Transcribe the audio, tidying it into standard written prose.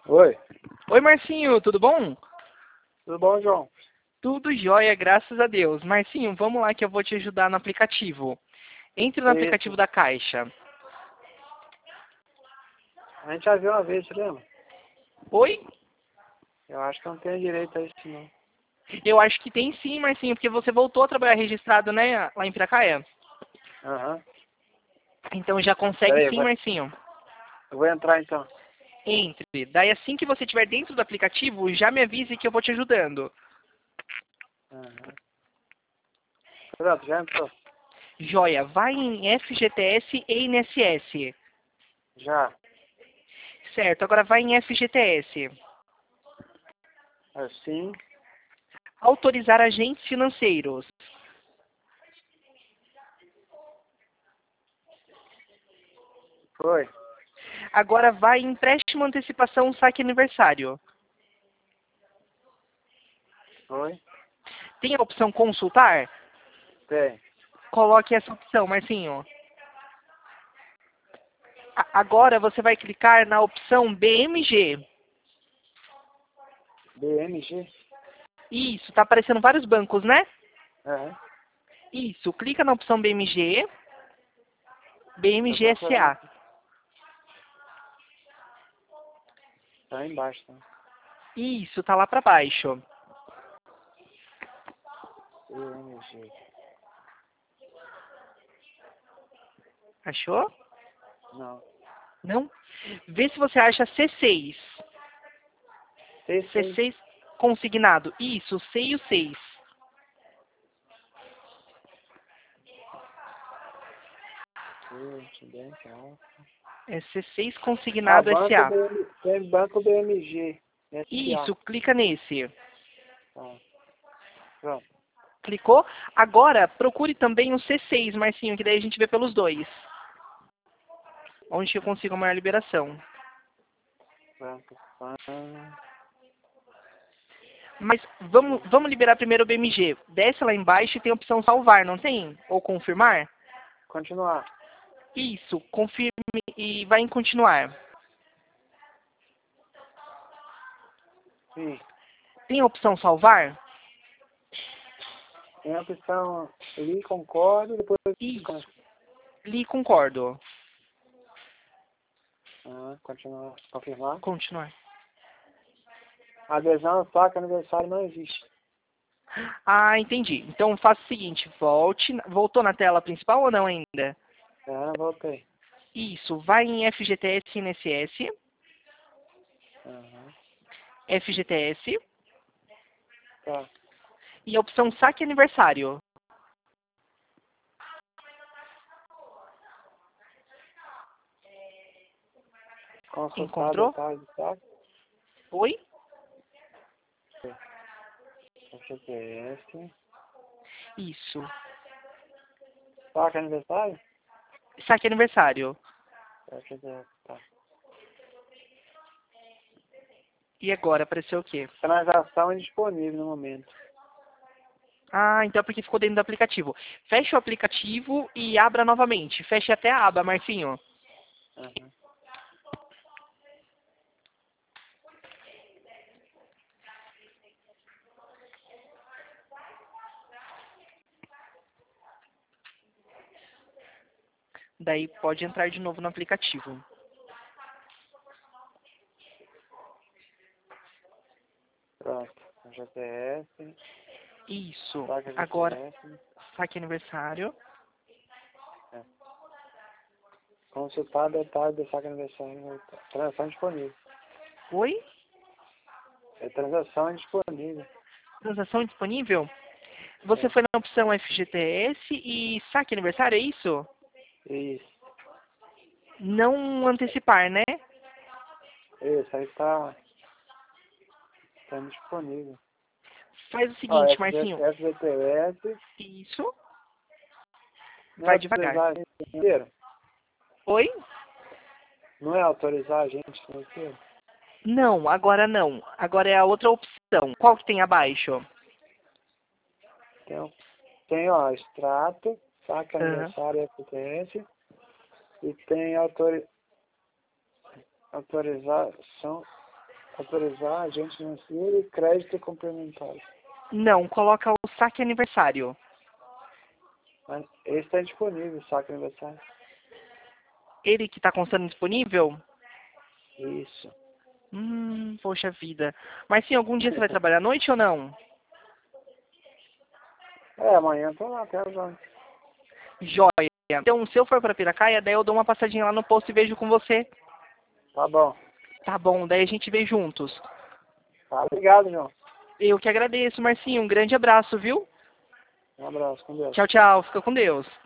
Oi, Oi, Marcinho, tudo bom? tudo bom, João? Tudo jóia, graças a Deus. Marcinho, vamos lá que eu vou te ajudar no aplicativo. Entre no aplicativo Isso. da Caixa. A gente já viu uma vez, você lembra? Oi? Eu acho que eu não tenho direito a isso, não. Eu acho que tem sim, Marcinho, porque você voltou a trabalhar registrado, né, lá em Piracaia. Aham. Então já consegue Peraí, sim, Marcinho. eu vou entrar então. Entre. Daí assim que você estiver dentro do aplicativo, já me avise que eu vou te ajudando. Aham. Pronto, já entrou. Joia, vai em FGTS e INSS. Já. Certo, agora vai em FGTS. Assim. Autorizar agentes financeiros. Foi. Agora vai em empréstimo, antecipação, saque aniversário. Foi. Tem a opção consultar? Tem. Coloque essa opção, Marcinho. Agora você vai clicar na opção BMG. BMG. Isso, tá aparecendo vários bancos, né? Aham. Isso, clica na opção BMG, Tô BMG procurando SA. aqui. Tá aí embaixo, tá? Isso, tá lá pra baixo. BMG. Achou? Não. Não? Vê se você acha C6. C6. C6 consignado. Isso, C e o 6. Gente, bem calma. É C6 Ah, consignado banco SA. BM... Tem banco BMG. SA. Isso, clica nesse. Tá. Pronto. Clicou? Agora, procure também o C6, Marcinho, que daí a gente vê pelos dois. Onde que eu consigo a maior liberação. Banco. Mas vamos liberar primeiro o BMG. Desce lá embaixo e tem a opção salvar, não tem? Ou confirmar? Continuar. Isso, confirme e vai em continuar. Sim. Tem a opção salvar? Tem a opção li, concordo, depois Isso, li e concordo. continuar, confirmar. Continuar. Adesão, placa, aniversário não existe. Ah, entendi. Então faça o seguinte, voltou na tela principal ou não ainda? Voltei. Isso, vai em FGTS e INSS, Aham. FGTS Tá. e a opção saque aniversário. Consultar Encontrou? detalhes do saque. Oi? FGTS. Isso. Placa, aniversário? Saque aniversário. FGTS, tá. E agora, apareceu o quê? Transação indisponível no momento. Ah, então é porque ficou dentro do aplicativo. Feche o aplicativo e abra novamente. Feche até a aba, Marcinho. Aham. Daí pode entrar de novo no aplicativo. Pronto. FGTS. Isso. Placa Agora, FGTS. saque aniversário. Consultar detalhes do saque aniversário. Transação disponível. Oi? É transação indisponível. Transação disponível? Você É. foi na opção FGTS e saque aniversário, é isso? Isso. Não antecipar, né? Isso, aí tá indisponível. Faz o Ó, seguinte, Marcinho. FGTS, Isso. não é Vai devagar. autorizar agente financeiro? Oi? Não é autorizar agente financeiro? Não, agora não. Agora é a outra opção. Qual que tem abaixo? Tem, ó, extrato, saque Aham. aniversário FGTS, e tem autorização autorizar, agente financeiro e crédito complementar. Não, coloca o saque aniversário. Mas esse está disponível, saque aniversário. Ele que está constando disponível? Isso. Poxa vida. Mas sim, algum dia você vai trabalhar à noite ou não? Amanhã eu tô lá até as 11. Joia. Então, se eu for para Piracaia, daí eu dou uma passadinha lá no posto e vejo com você. Tá bom. Tá bom, daí a gente vê juntos. Tá, obrigado, João. Eu que agradeço, Marcinho. Um grande abraço, viu? Um abraço, com Deus. Tchau, tchau. Fica com Deus.